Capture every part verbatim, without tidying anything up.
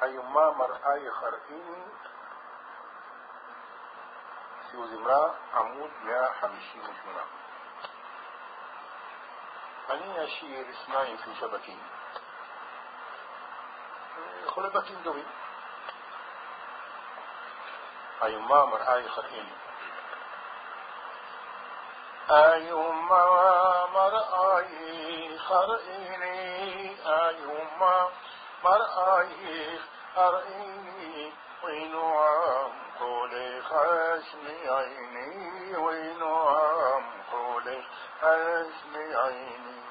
أيما مرأي خرقيني سيو زمرا عمود مئة وخمسين وثمانين. أني أشير اسمعي في شبكي خلبكين دوي أيما مرأي خرقيني أيما مرأي خرقيني أيما مرأي خرقيني وينو عم قولي خشمي عيني وينو عم قولي خشمي عيني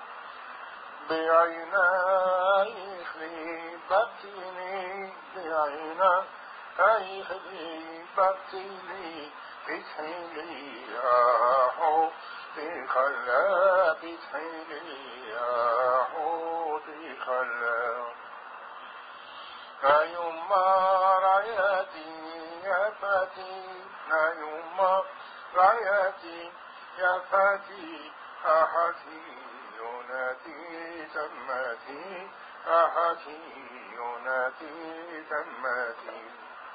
بعيناي خيبتيني بعيناي خيبتيني بتحيلي راحو بخلا بتحيلي راحو بخلا أيما رايتي يا فاتي أيما رايتي يا فاتي أحكي يوناتي تمتي أحكي يوناتي تمتي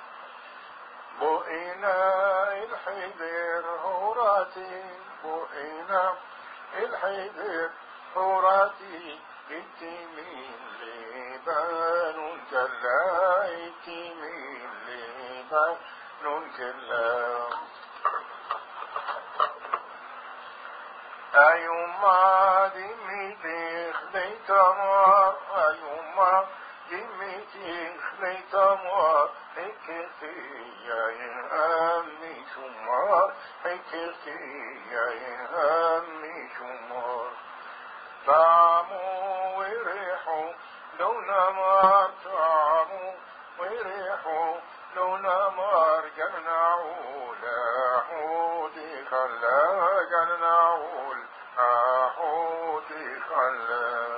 بؤنا الحذر هوراتي بؤنا الحذر هوراتي اتمين لبان كلا اتمين لبان كلا أيما دميتي خليت مار أيما دميتي خليت مار هكتي يا أمي شمار هكتي يا أمي شمار طعمو وريحو لون مار طعمو وريحو لون مار جنعو لاحو دي خلا جنعو لاحو دي خلا